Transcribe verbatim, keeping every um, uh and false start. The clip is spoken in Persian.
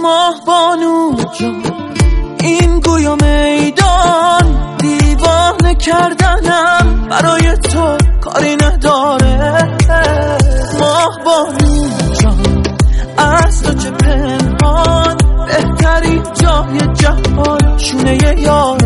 ماه بانو جان این گویا میدان دیوانه کردنم برای تو کاری نداره. ماه بانو جان از تو چه پنهان بهترین جای جهان شونه یار